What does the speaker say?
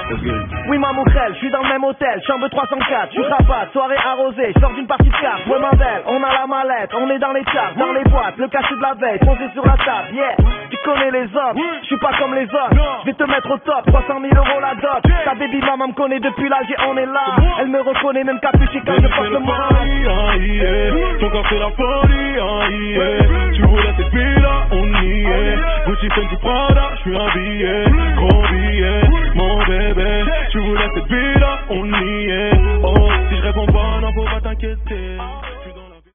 Oui ma moukhrel, je suis dans le même hôtel, chambre 304, je suis rapat, soirée arrosée, je sors d'une partie de cartes, ouais Mandel, on a la mallette, on est dans les charts, dans les boîtes, le cachet de la veille, posé sur la table, yeah, tu connais les hommes, je suis pas comme les autres, je vais te mettre au top, 300 000 € la dot, ta baby maman me connaît depuis l'âge et on est là, elle me reconnaît même capuché quand je porte le masque. Ton corps c'est la folie, tu voulais cette vie-là, on y est, Gucci, Fendi, Prada, je suis habillé, gros billet, mon bébé, tu voulais cette vie-là, on y est, oh, si je réponds pas, non faut pas t'inquiéter.